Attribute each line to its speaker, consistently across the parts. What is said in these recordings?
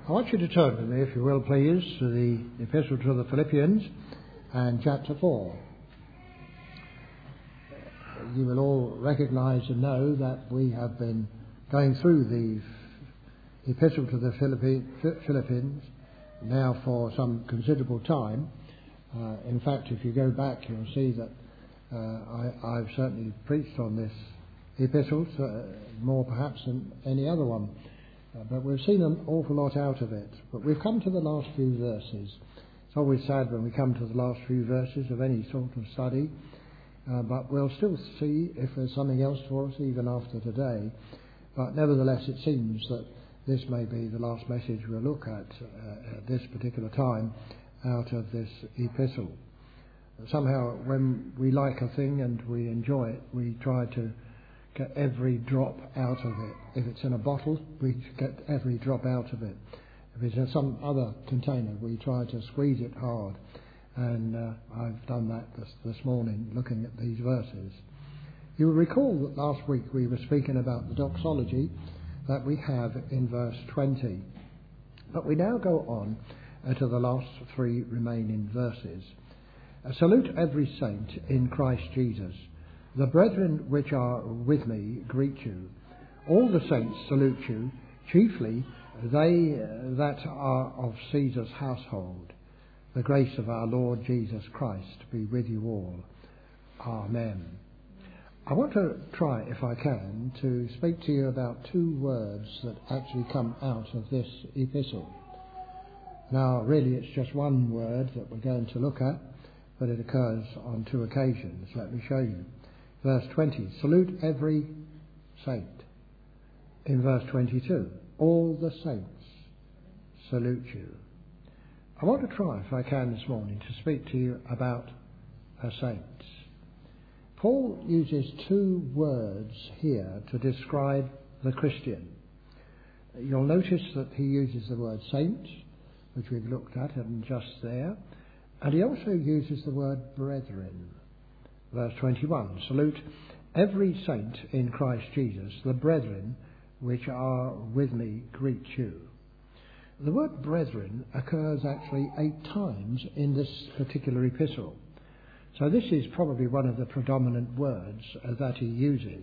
Speaker 1: I want you to turn with me, if you will please, to the Epistle to the Philippians and chapter 4. You will all recognise and know that we have been going through the Epistle to the Philippians now for some considerable time. In fact, if you go back, you'll see that I've certainly preached on this epistle, more perhaps than any other one. But we've seen an awful lot out of it. But we've come to the last few verses. It's always sad when we come to the last few verses of any sort of study. But we'll still see if there's something else for us even after today. But nevertheless, it seems that this may be the last message we'll look at this particular time out of this epistle. Somehow, when we like a thing and we enjoy it, we try to get every drop out of it. If it's in a bottle, we get every drop out of it. If it's in some other container, we try to squeeze it hard. And I've done that this morning, looking at these verses. You will recall that last week we were speaking about the doxology that we have in verse 20. But we now go on to the last three remaining verses. Salute every saint in Christ Jesus. The brethren which are with me greet you. All the saints salute you, chiefly they that are of Caesar's household. The grace of our Lord Jesus Christ be with you all. Amen. I want to try, if I can, to speak to you about two words that actually come out of this epistle. Now, really, it's just one word that we're going to look at, but it occurs on two occasions. Let me show you. Verse 20, salute every saint. In verse 22, all the saints salute you. I want to try, if I can this morning, to speak to you about saints. Paul uses two words here to describe the Christian. You'll notice that he uses the word saint, which we've looked at and just there, and he also uses the word brethren. Verse 21, salute every saint in Christ Jesus, the brethren which are with me greet you. The word brethren occurs actually 8 times in this particular epistle. So this is probably one of the predominant words that he uses.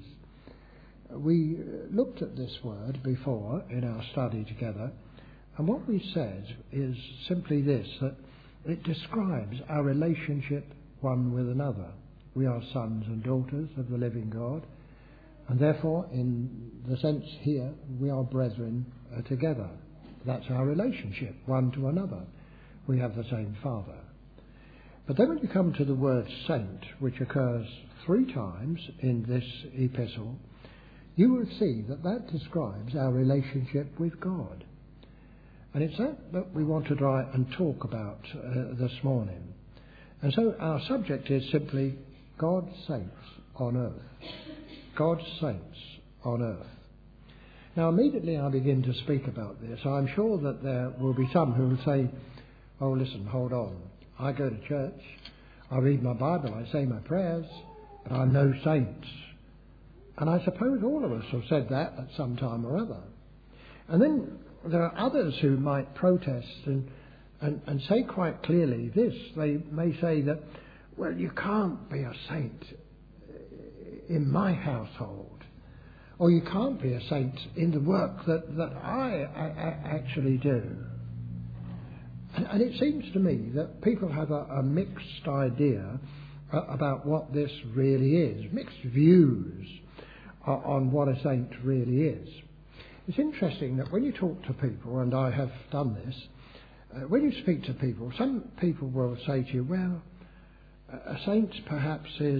Speaker 1: We looked at this word before in our study together, and what we said is simply this, that it describes our relationship one with another. We are sons and daughters of the living God, and therefore, in the sense here, we are brethren together. That's our relationship, one to another. We have the same Father. But then when you come to the word saint, which occurs 3 times in this epistle, you will see that that describes our relationship with God. And it's that we want to try and talk about this morning. And so our subject is simply God's saints on earth. God's saints on earth. Now, immediately I begin to speak about this, I'm sure that there will be some who will say, oh, listen, hold on. I go to church, I read my Bible, I say my prayers, but I'm no saint. And I suppose all of us have said that at some time or other. And then there are others who might protest and say quite clearly this. They may say that, well, you can't be a saint in my household, or you can't be a saint in the work that I actually do. And it seems to me that people have a mixed idea about what this really is, mixed views on what a saint really is. It's interesting that when you talk to people, and I have done this, when you speak to people, some people will say to you, well, a saint perhaps is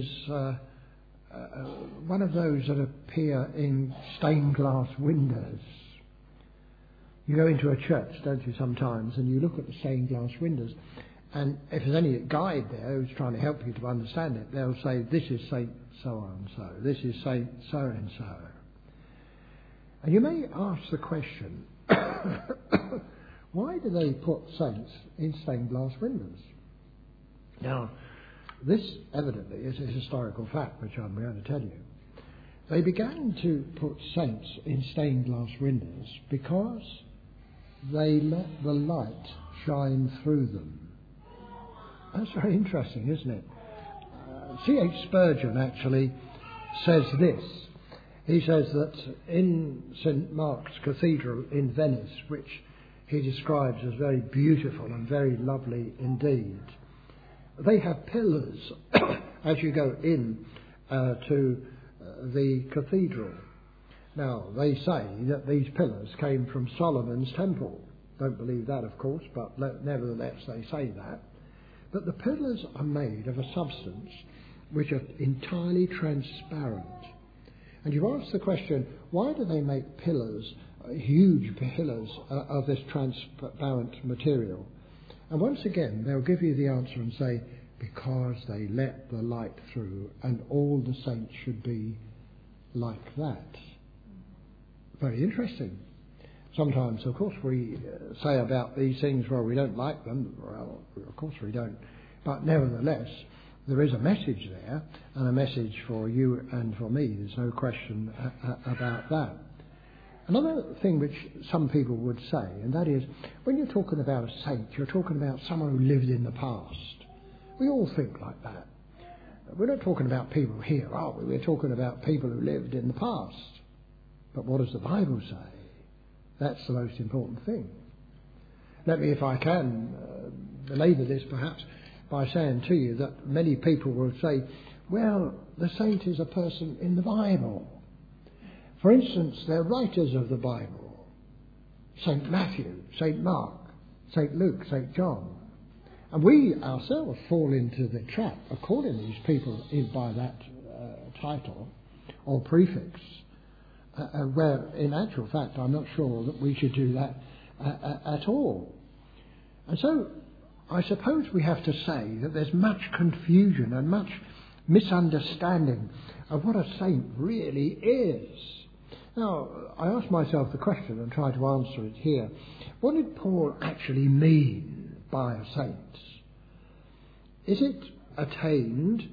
Speaker 1: one of those that appear in stained glass windows. You go into a church, don't you, sometimes, and you look at the stained glass windows, and if there's any guide there who's trying to help you to understand it, they'll say, this is Saint so-and-so, this is Saint so-and-so. And you may ask the question, why do they put saints in stained glass windows? Now, this evidently is a historical fact, which I'm going to tell you. They began to put saints in stained glass windows because they let the light shine through them. That's very interesting, isn't it? C.H. Spurgeon actually says this. He says that in St. Mark's Cathedral in Venice, which he describes as very beautiful and very lovely indeed, they have pillars as you go in to the cathedral. Now, they say that these pillars came from Solomon's temple. Don't believe that, of course, but nevertheless they say that. But the pillars are made of a substance which are entirely transparent. And you ask the question, why do they make pillars, huge pillars of this transparent material? And once again, they'll give you the answer and say, because they let the light through, and all the saints should be like that. Very interesting. Sometimes, of course, we say about these things, well, we don't like them. Well, of course we don't. But nevertheless, there is a message there, and a message for you and for me. There's no question about that. Another thing which some people would say, and that is, when you're talking about a saint, you're talking about someone who lived in the past. We all think like that. We're not talking about people here, are we? We're talking about people who lived in the past. But what does the Bible say? That's the most important thing. Let me, if I can, belabor this perhaps by saying to you that many people will say, well, the saint is a person in the Bible. For instance, they're writers of the Bible. St. Matthew, St. Mark, St. Luke, St. John. And we ourselves fall into the trap of calling these people by that title or prefix, where in actual fact I'm not sure that we should do that at all. And so I suppose we have to say that there's much confusion and much misunderstanding of what a saint really is. Now, I ask myself the question and try to answer it here. What did Paul actually mean by a saint? Is it attained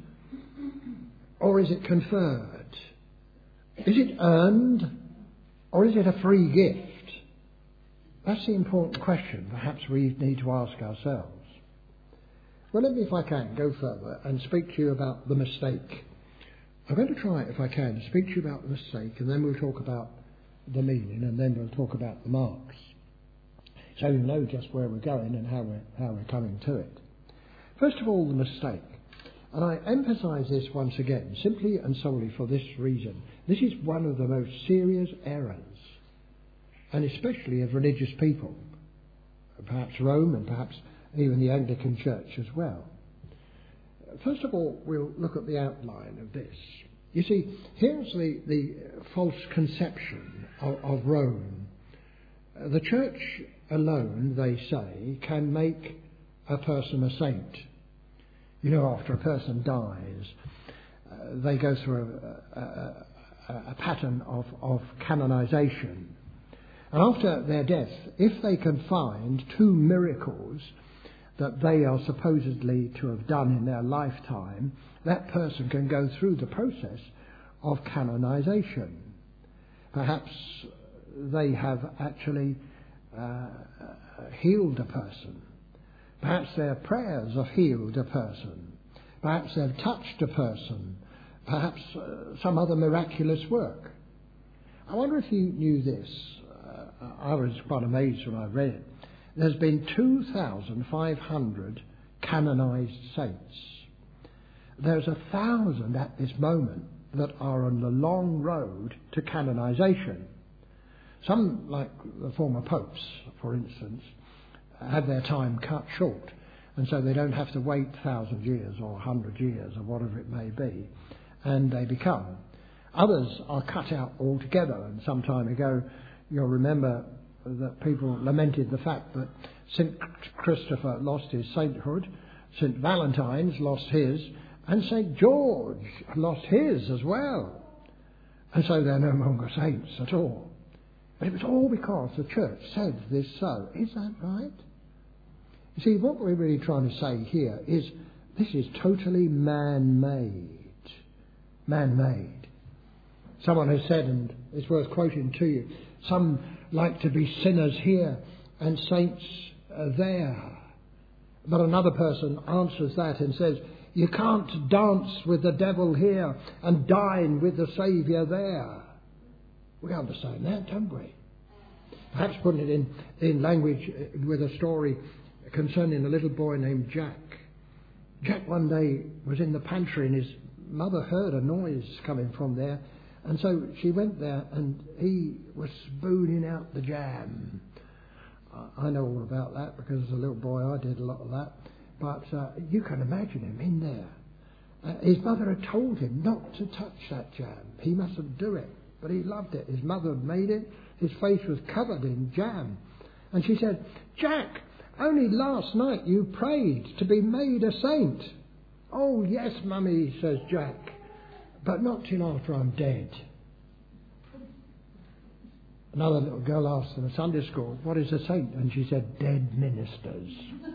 Speaker 1: or is it conferred? Is it earned or is it a free gift? That's the important question perhaps we need to ask ourselves. Well, let me, if I can, go further and speak to you about the mistake. I'm going to try, if I can, to speak to you about the mistake, and then we'll talk about the meaning, and then we'll talk about the marks, so you know just where we're going and how we're coming to it. First of all, the mistake. And I emphasise this once again, simply and solely for this reason. This is one of the most serious errors, and especially of religious people, perhaps Rome and perhaps even the Anglican Church as well. First of all, we'll look at the outline of this. You see, here's the false conception of Rome. The Church alone, they say, can make a person a saint. You know, after a person dies, they go through a pattern of canonization. And after their death, if they can find 2 miracles that they are supposedly to have done in their lifetime, that person can go through the process of canonization. Perhaps they have actually healed a person. Perhaps their prayers have healed a person. Perhaps they've touched a person. Perhaps some other miraculous work. I wonder if you knew this. I was quite amazed when I read it. There's been 2,500 canonized saints. There's 1,000 at this moment that are on the long road to canonization. Some, like the former popes, for instance, had their time cut short, and so they don't have to wait 1,000 years or 100 years or whatever it may be, and they become. Others are cut out altogether, and some time ago you'll remember that people lamented the fact that St. Christopher lost his sainthood, St. Valentine's lost his, and St. George lost his as well. And so they're no longer saints at all. But it was all because the Church said this so. Is that right? You see, what we're really trying to say here is this is totally man-made. Man-made. Someone has said, and it's worth quoting to you, some like to be sinners here and saints there. But another person answers that and says, you can't dance with the devil here and dine with the Saviour there. We understand that, don't we? Perhaps putting it in language with a story concerning a little boy named Jack. Jack one day was in the pantry and his mother heard a noise coming from there, and so she went there and he was spooning out the jam. I know all about that because as a little boy I did a lot of that, but you can imagine him in there. His mother had told him not to touch that jam. He mustn't do it, but he loved it. His mother had made it. His face was covered in jam. And she said, Jack, only last night you prayed to be made a saint. Oh, yes, Mummy, says Jack, but not till after I'm dead. Another little girl asked in a Sunday school, what is a saint? And she said, dead ministers.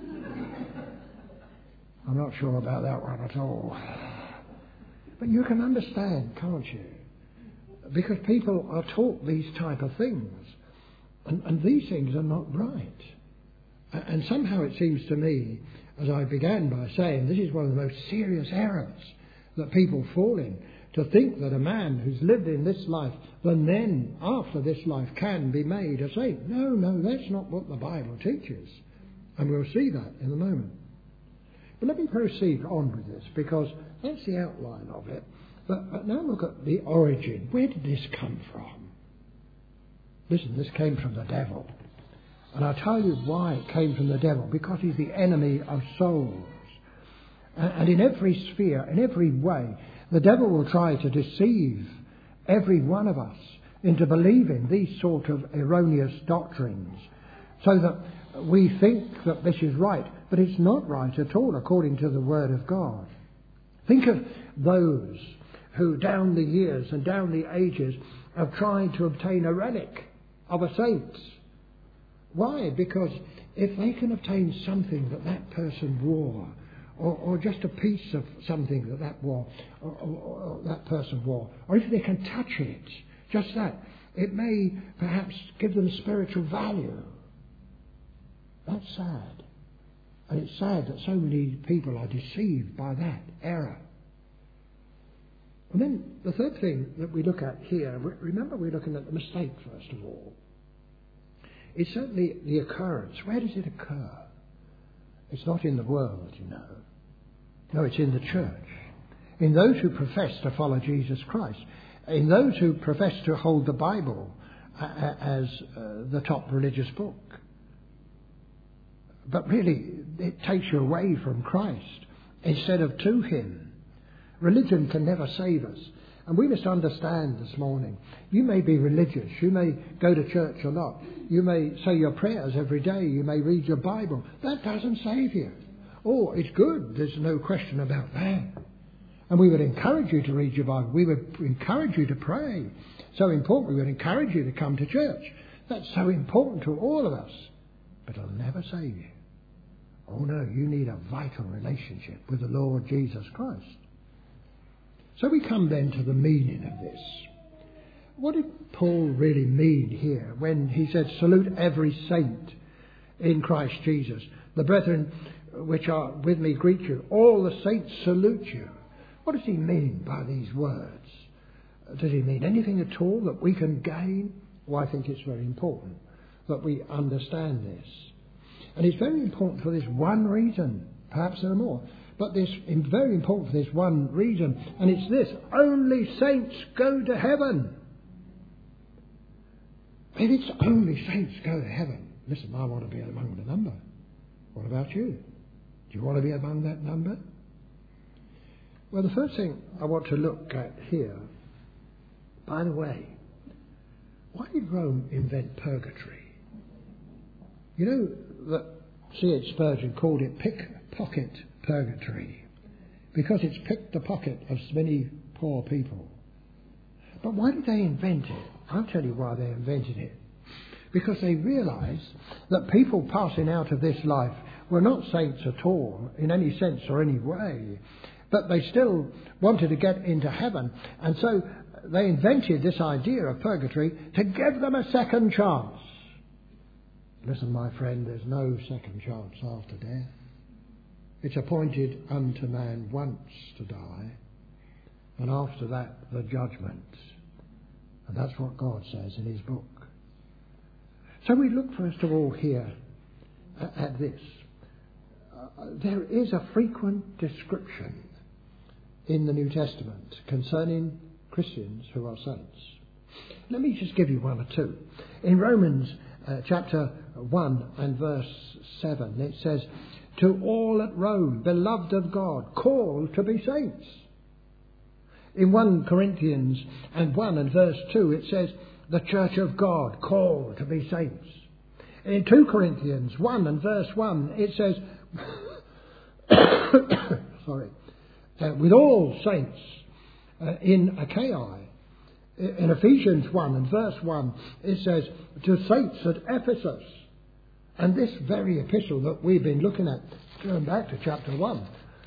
Speaker 1: I'm not sure about that one at all. But you can understand, can't you? Because people are taught these type of things. And these things are not right. And somehow it seems to me, as I began by saying, this is one of the most serious errors that people fall in, to think that a man who's lived in this life, then after this life can be made a saint. No, that's not what the Bible teaches. And we'll see that in a moment. But let me proceed on with this, because that's the outline of it. But now look at the origin. Where did this come from? Listen, this came from the devil. And I'll tell you why it came from the devil. Because he's the enemy of souls. And in every sphere, in every way, the devil will try to deceive every one of us into believing these sort of erroneous doctrines, so that we think that this is right, but it's not right at all according to the Word of God. Think of those who down the years and down the ages have tried to obtain a relic of a saint. Why? Because if they can obtain something that person wore, or just a piece of something that wore, or that person wore, or if they can touch it, just that, it may perhaps give them spiritual value. That's sad. And it's sad that so many people are deceived by that error. And then the third thing that we look at here, remember we're looking at the mistake first of all. It's certainly the occurrence. Where does it occur? It's not in the world, you know. No, it's in the church. In those who profess to follow Jesus Christ. In those who profess to hold the Bible as the top religious book. But really, it takes you away from Christ instead of to Him. Religion can never save us. And we must understand this morning, you may be religious, you may go to church or not, you may say your prayers every day, you may read your Bible. That doesn't save you. Oh, it's good, there's no question about that. And we would encourage you to read your Bible, we would encourage you to pray. So important, we would encourage you to come to church. That's so important to all of us. But it'll never save you. Oh no, you need a vital relationship with the Lord Jesus Christ. So we come then to the meaning of this. What did Paul really mean here when he said, salute every saint in Christ Jesus? The brethren which are with me greet you. All the saints salute you. What does he mean by these words? Does he mean anything at all that we can gain? Well, I think it's very important that we understand this. And it's very important for this one reason. Perhaps there are more. But this is very important for this one reason. And it's this. Only saints go to heaven. If it's only saints go to heaven. Listen, I want to be among the number. What about you? Do you want to be among that number? Well, the first thing I want to look at here, by the way, why did Rome invent purgatory? You know that C.H. Spurgeon called it pickpocket purgatory because it's picked the pocket of many poor people. But why did they invent it? I'll tell you why they invented it. Because they realised that people passing out of this life were not saints at all in any sense or any way, but they still wanted to get into heaven, and so they invented this idea of purgatory to give them a second chance. Listen, my friend, there's no second chance after death. It's appointed unto man once to die, and after that the judgment. And that's what God says in his book. So we look first of all here at this. There is a frequent description in the New Testament concerning Christians who are saints. Let me just give you one or two. In Romans chapter 1 and verse 7, it says, "To all at Rome, beloved of God, called to be saints." In 1 Corinthians and 1 and verse 2, it says, "The church of God, called to be saints." In 2 Corinthians 1 and verse 1, it says, with all saints in Achaia. In Ephesians 1 and verse 1, it says, "To saints at Ephesus." And this very epistle that we've been looking at, turn back to chapter 1.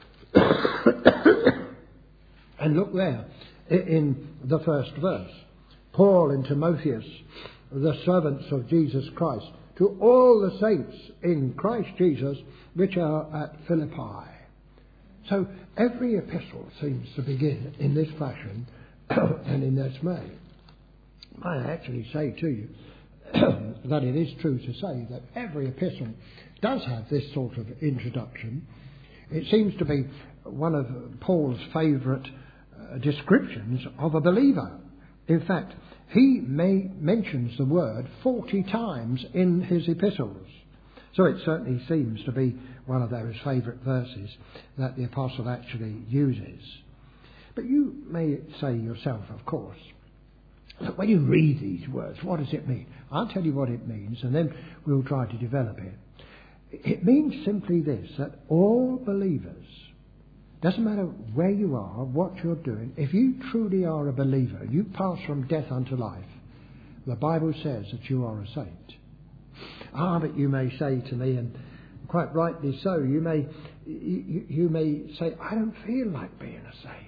Speaker 1: And look there in the first verse. "Paul and Timotheus, the servants of Jesus Christ, to all the saints in Christ Jesus which are at Philippi." So every epistle seems to begin in this fashion and in this way. I actually say to you that it is true to say that every epistle does have this sort of introduction. It seems to be one of Paul's favourite descriptions of a believer. In fact, he mentions the word 40 times in his epistles. So it certainly seems to be one of those favourite verses that the apostle actually uses. But you may say yourself, of course, that when you read these words, what does it mean? I'll tell you what it means, and then we'll try to develop it. It means simply this, that all believers, doesn't matter where you are, what you're doing, if you truly are a believer, you pass from death unto life, the Bible says that you are a saint. But you may say to me, and quite rightly so, you may say, "I don't feel like being a saint."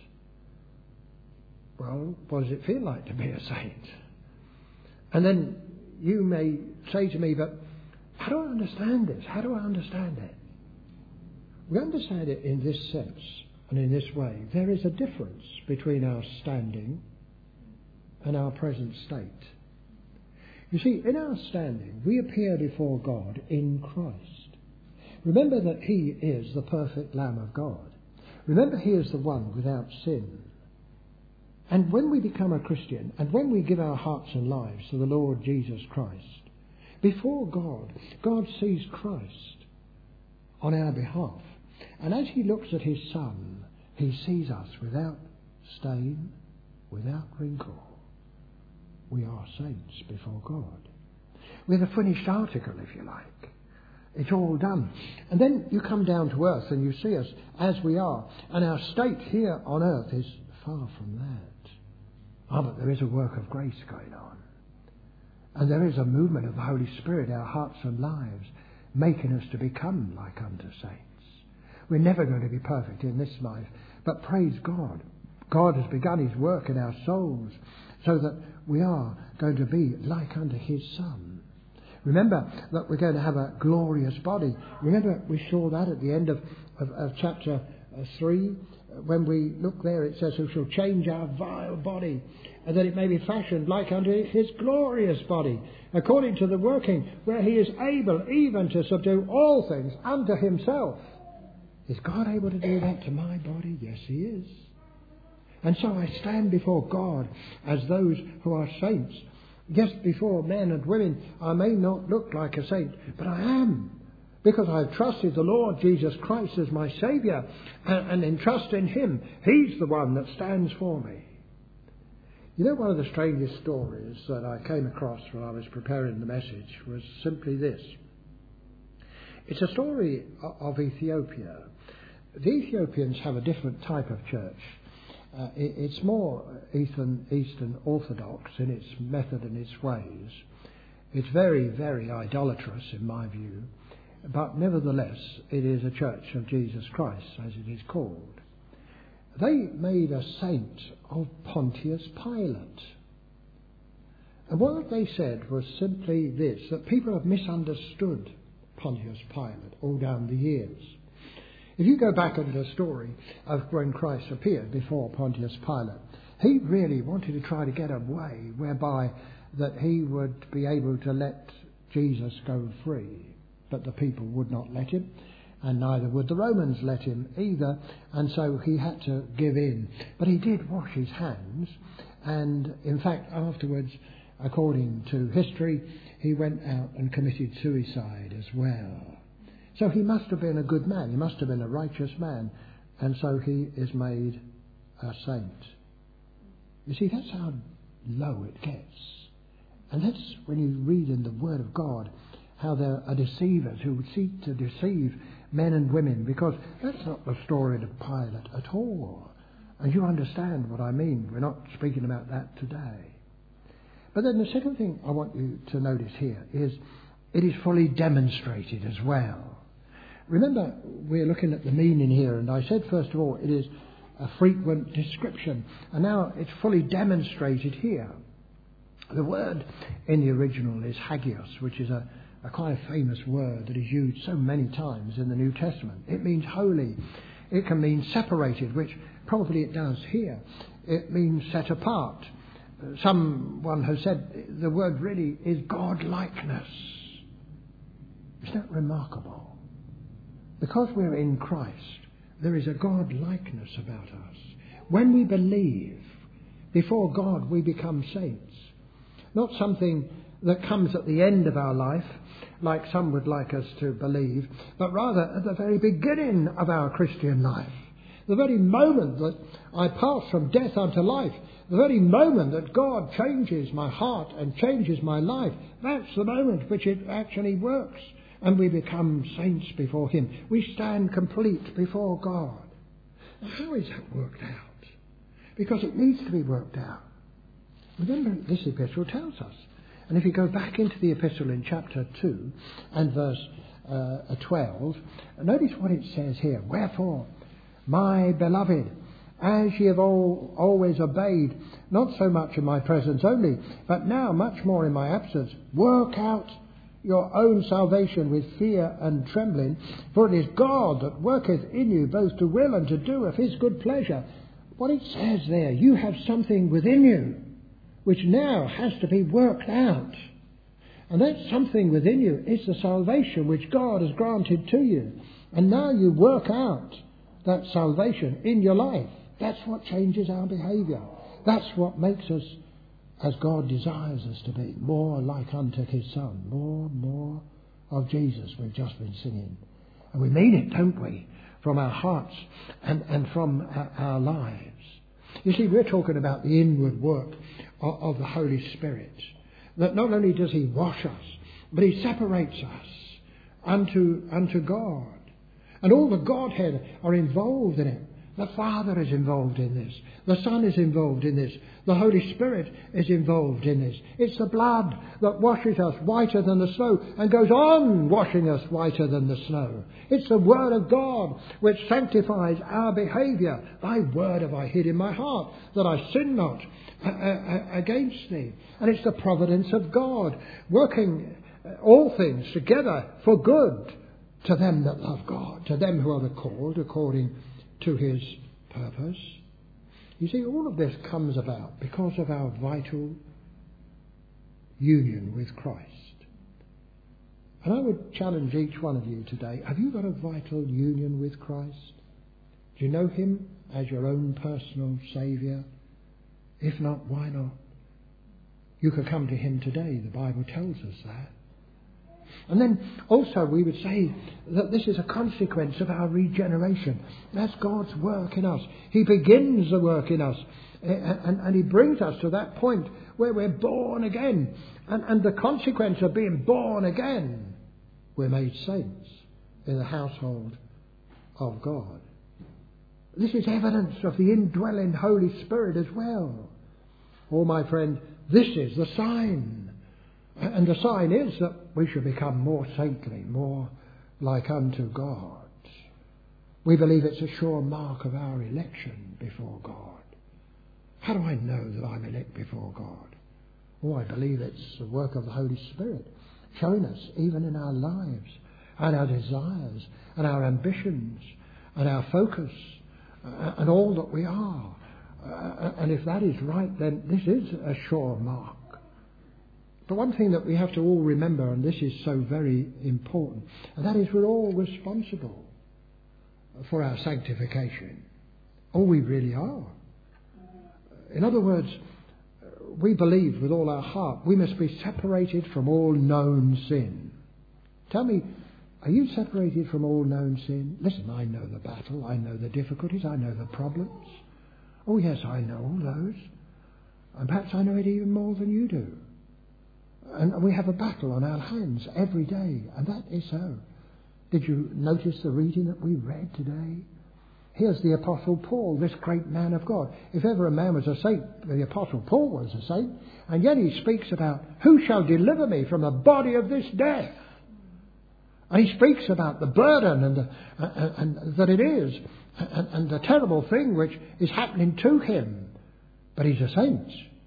Speaker 1: Well, what does it feel like to be a saint? And then you may say to me, "But how do I understand this? How do I understand it?" We understand it in this sense and in this way. There is a difference between our standing and our present state. You see, in our standing, we appear before God in Christ. Remember that he is the perfect Lamb of God. Remember he is the one without sin. And when we become a Christian, and when we give our hearts and lives to the Lord Jesus Christ, before God, God sees Christ on our behalf. And as he looks at his Son, he sees us without stain, without wrinkle. We are saints before God. We're the finished article, if you like. It's all done. And then you come down to earth and you see us as we are. And our state here on earth is far from that. But there is a work of grace going on. And there is a movement of the Holy Spirit, our hearts and lives, making us to become like unto saints. We're never going to be perfect in this life. But praise God. God has begun his work in our souls so that we are going to be like unto his Son. Remember that we're going to have a glorious body. Remember we saw that at the end of chapter 3. When we look there, it says, "Who shall change our vile body, and that it may be fashioned like unto his glorious body, according to the working where he is able even to subdue all things unto himself." Is God able to do that to my body? Yes, he is. And so I stand before God as those who are saints. Yes, before men and women, I may not look like a saint, but I am. Because I've trusted the Lord Jesus Christ as my Saviour, and in trust in him, he's the one that stands for me. You know, one of the strangest stories that I came across when I was preparing the message was simply this. It's a story of Ethiopia. The Ethiopians have a different type of church. It's more Eastern Orthodox in its method and its ways. It's very, very idolatrous in my view. But nevertheless, it is a church of Jesus Christ, as it is called. They made a saint of Pontius Pilate. And what they said was simply this, that people have misunderstood Pontius Pilate all down the years. If you go back into the story of when Christ appeared before Pontius Pilate, he really wanted to try to get a way whereby that he would be able to let Jesus go free. But the people would not let him, and neither would the Romans let him either, and so he had to give in. But he did wash his hands, and in fact afterwards, according to history, he went out and committed suicide as well. So he must have been a good man, he must have been a righteous man, and so he is made a saint. You see, that's how low it gets. And that's when you read in the Word of God how there are deceivers who would seek to deceive men and women, because that's not the story of Pilate at all. And you understand what I mean. We're not speaking about that today. But then the second thing I want you to notice here is it is fully demonstrated as well. Remember, we're looking at the meaning here, and I said first of all it is a frequent description, and now it's fully demonstrated here. The word in the original is hagios, which is a quite a famous word that is used so many times in the New Testament. It means holy. It can mean separated, which probably it does here. It means set apart. Someone has said the word really is God-likeness. Isn't that remarkable? Because we're in Christ, there is a God-likeness about us. When we believe, before God we become saints. Not something that comes at the end of our life, like some would like us to believe, but rather at the very beginning of our Christian life. The very moment that I pass from death unto life, the very moment that God changes my heart and changes my life, that's the moment which it actually works, and we become saints before Him. We stand complete before God. Now, how is that worked out? Because it needs to be worked out. Remember, this epistle tells us. And if you go back into the epistle in chapter 2 and verse 12, notice what it says here. Wherefore, my beloved, as ye have always obeyed, not so much in my presence only, but now much more in my absence, work out your own salvation with fear and trembling, for it is God that worketh in you both to will and to do of His good pleasure. What it says there, you have something within you which now has to be worked out. And that something within you is the salvation which God has granted to you. And now you work out that salvation in your life. That's what changes our behaviour. That's what makes us, as God desires us to be, more like unto His Son. More of Jesus, we've just been singing. And we mean it, don't we? From our hearts and from our lives. You see, we're talking about the inward work of the Holy Spirit. That not only does He wash us, but He separates us unto God. And all the Godhead are involved in it. The Father is involved in this. The Son is involved in this. The Holy Spirit is involved in this. It's the blood that washes us whiter than the snow and goes on washing us whiter than the snow. It's the Word of God which sanctifies our behaviour. Thy word have I hid in my heart, that I sin not against thee. And it's the providence of God working all things together for good to them that love God, to them who are called according to His purpose. You see, all of this comes about because of our vital union with Christ. And I would challenge each one of you today, have you got a vital union with Christ? Do you know Him as your own personal Saviour? If not, why not? You could come to Him today. The Bible tells us that. And then also we would say that this is a consequence of our regeneration. That's God's work in us. He begins the work in us and He brings us to that point where we're born again. And the consequence of being born again, we're made saints in the household of God. This is evidence of the indwelling Holy Spirit as well. Oh, my friend, this is the sign. And the sign is that we should become more saintly, more like unto God. We believe it's a sure mark of our election before God. How do I know that I'm elect before God? Oh, I believe it's the work of the Holy Spirit, showing us even in our lives and our desires and our ambitions and our focus and all that we are. And if that is right, then this is a sure mark. But one thing that we have to all remember, and this is so very important, and that is we're all responsible for our sanctification. Oh, we really are. In other words, we believe with all our heart we must be separated from all known sin. Tell me, are you separated from all known sin? Listen, I know the battle, I know the difficulties, I know the problems. Oh yes, I know all those. And perhaps I know it even more than you do. And we have a battle on our hands every day, and that is so. Did you notice the reading that we read today? Here's the Apostle Paul, this great man of God. If ever a man was a saint, the Apostle Paul was a saint. And yet he speaks about, who shall deliver me from the body of this death? And he speaks about the burden and that it is, and the terrible thing which is happening to him. But he's a saint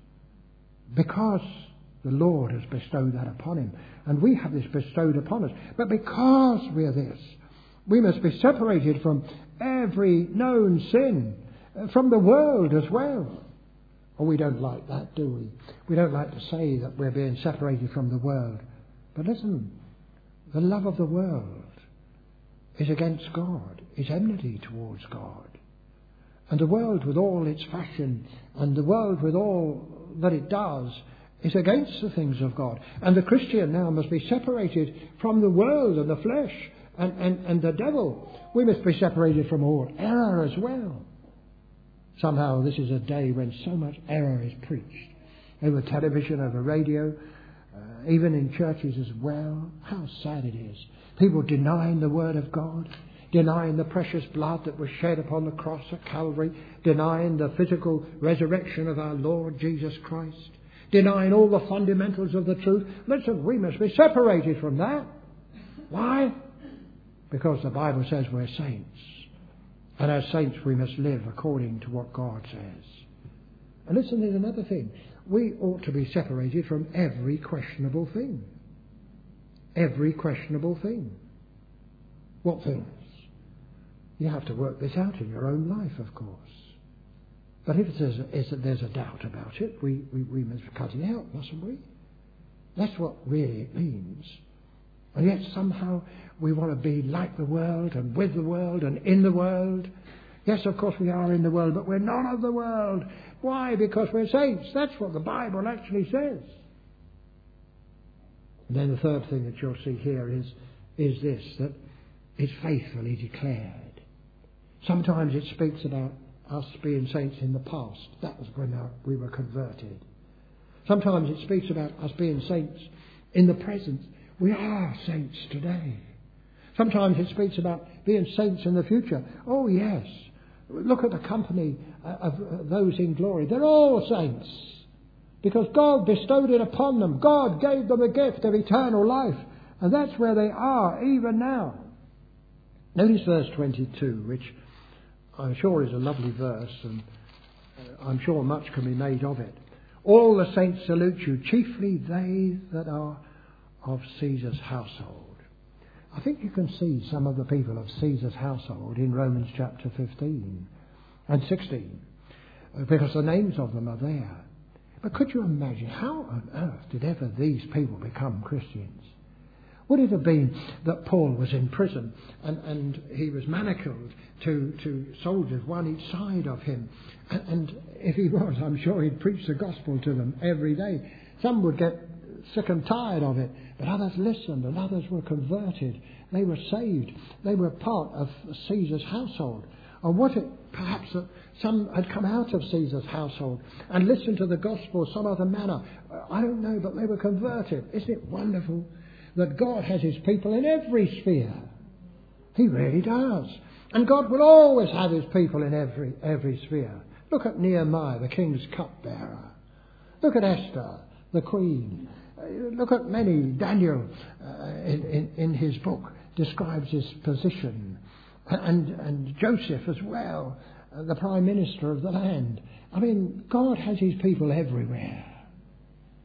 Speaker 1: because the Lord has bestowed that upon him. And we have this bestowed upon us. But because we are this, we must be separated from every known sin, from the world as well. Oh, we don't like that, do we? We don't like to say that we're being separated from the world. But listen, the love of the world is against God, is enmity towards God. And the world with all its fashion and the world with all that it does is against the things of God. And the Christian now must be separated from the world and the flesh and the devil. We must be separated from all error as well. Somehow this is a day when so much error is preached. Over television, over radio, even in churches as well. How sad it is. People denying the Word of God, denying the precious blood that was shed upon the cross at Calvary, denying the physical resurrection of our Lord Jesus Christ, denying all the fundamentals of the truth. Listen, we must be separated from that. Why? Because the Bible says we're saints. And as saints we must live according to what God says. And listen, there's another thing. We ought to be separated from every questionable thing. Every questionable thing. What things? You have to work this out in your own life, of course. But if there's a doubt about it, we must cut it out, mustn't we? That's what really it means. And yet somehow we want to be like the world and with the world and in the world. Yes, of course we are in the world, but we're not of the world. Why? Because we're saints. That's what the Bible actually says. And then the third thing that you'll see here is this, that it's faithfully declared. Sometimes it speaks about us being saints in the past. That was when we were converted. Sometimes it speaks about us being saints in the present. We are saints today. Sometimes it speaks about being saints in the future. Oh yes. Look at the company of those in glory. They're all saints. Because God bestowed it upon them. God gave them a gift of eternal life. And that's where they are even now. Notice verse 22, which I'm sure is a lovely verse, and I'm sure much can be made of it. All the saints salute you, chiefly they that are of Caesar's household. I think you can see some of the people of Caesar's household in Romans chapter 15 and 16, because the names of them are there. But could you imagine how on earth did ever these people become Christians? Would it have been that Paul was in prison and he was manacled to soldiers, one each side of him? And if he was, I'm sure he'd preach the gospel to them every day. Some would get sick and tired of it, but others listened and others were converted. They were saved. They were part of Caesar's household. Or was it perhaps that some had come out of Caesar's household and listened to the gospel some other manner? I don't know, but they were converted. Isn't it wonderful that God has his people in every sphere? He really does. And God will always have his people in every sphere. Look at Nehemiah, the king's cupbearer. Look at Esther, the queen. Look at many. Daniel, in his book, describes his position. And Joseph as well, the prime minister of the land. I mean, God has his people everywhere.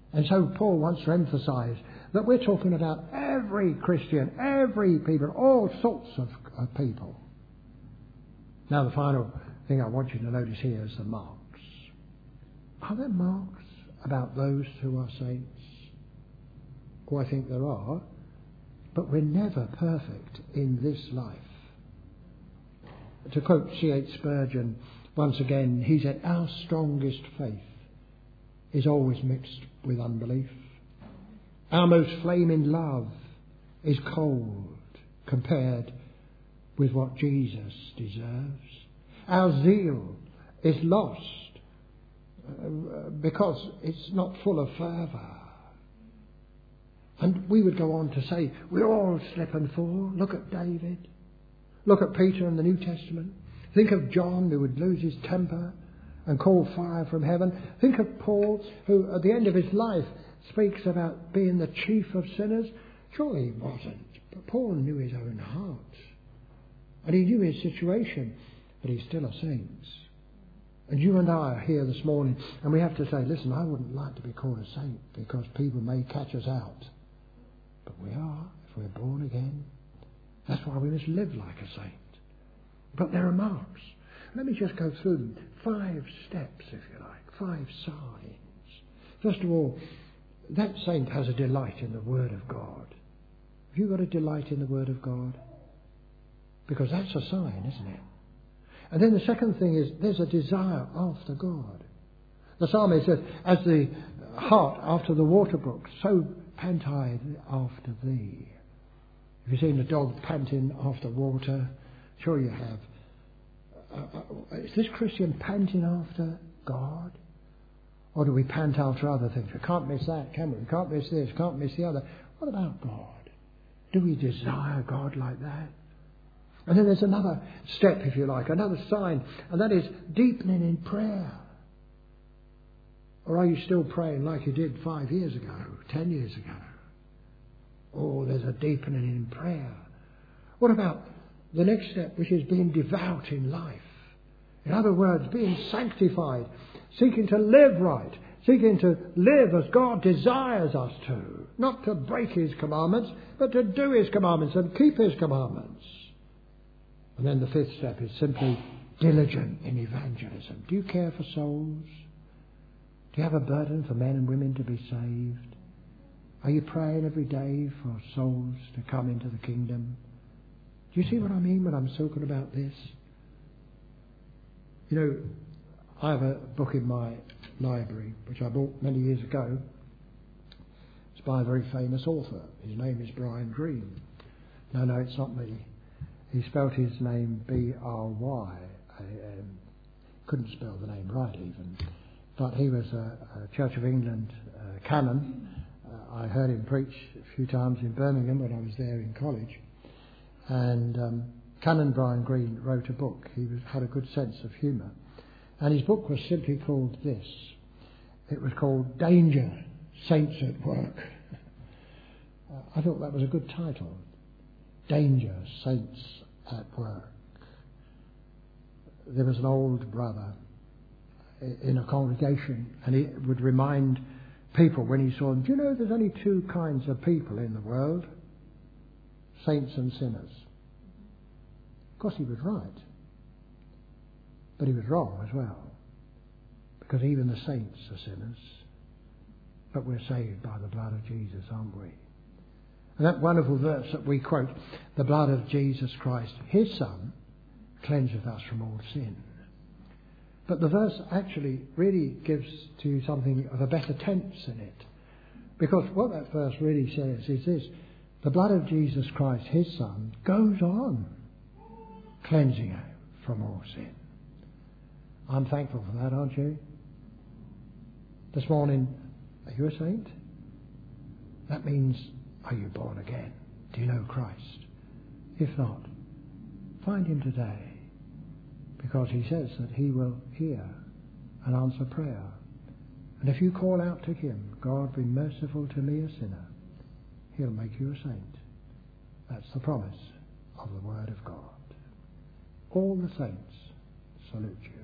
Speaker 1: And so Paul wants to emphasize that we're talking about every Christian, every people, all sorts of people. Now the final thing I want you to notice here is the marks. Are there marks about those who are saints? Oh, I think there are. But we're never perfect in this life. To quote C.H. Spurgeon, once again, he said, our strongest faith is always mixed with unbelief. Our most flaming love is cold compared with what Jesus deserves. Our zeal is lost because it's not full of fervour. And we would go on to say, we all slip and fall. Look at David. Look at Peter in the New Testament. Think of John, who would lose his temper and call fire from heaven. Think of Paul, who at the end of his life speaks about being the chief of sinners. Surely he wasn't. But Paul knew his own heart. And he knew his situation. But he's still a saint. And you and I are here this morning, and we have to say, listen, I wouldn't like to be called a saint because people may catch us out. But we are, if we're born again. That's why we must live like a saint. But there are marks. Let me just go through them. 5 steps, if you like. 5 signs. First of all, that saint has a delight in the Word of God. Have you got a delight in the Word of God? Because that's a sign, isn't it? And then the second thing is there's a desire after God. The psalmist says, as the hart after the water brook, so pant I after thee. Have you seen a dog panting after water? Sure you have. Is this Christian panting after God? Or do we pant after other things? We can't miss that, can we? We can't miss this, can't miss the other. What about God? Do we desire God like that? And then there's another step, if you like, another sign, and that is deepening in prayer. Or are you still praying like you did 5 years ago, 10 years ago? Oh, there's a deepening in prayer. What about the next step, which is being devout in life? In other words, being sanctified, seeking to live right, seeking to live as God desires us to. Not to break His commandments, but to do His commandments and keep His commandments. And then the 5th step is simply diligent in evangelism. Do you care for souls? Do you have a burden for men and women to be saved? Are you praying every day for souls to come into the kingdom? Do you see what I mean when I'm talking about this? You know, I have a book in my library, which I bought many years ago. It's by a very famous author. His name is Brian Greene. No, it's not me. He spelt his name B-R-Y. I couldn't spell the name right even. But he was a Church of England canon. I heard him preach a few times in Birmingham when I was there in college. And Canon Brian Greene wrote a book. He had a good sense of humour. And his book was simply called this. It was called Danger, Saints at Work. I thought that was a good title. Danger, Saints at Work. There was an old brother in a congregation, and he would remind people when he saw them, do you know there's only 2 kinds of people in the world? Saints and sinners. Of course he was right. But he was wrong as well. Because even the saints are sinners. But we're saved by the blood of Jesus, aren't we? And that wonderful verse that we quote, the blood of Jesus Christ, His Son, cleanseth us from all sin. But the verse actually really gives to you something of a better tense in it. Because what that verse really says is this, the blood of Jesus Christ, His Son, goes on cleansing us from all sin. I'm thankful for that, aren't you? This morning, are you a saint? That means, are you born again? Do you know Christ? If not, find Him today. Because He says that He will hear and answer prayer. And if you call out to Him, God be merciful to me a sinner, He'll make you a saint. That's the promise of the Word of God. All the saints salute you.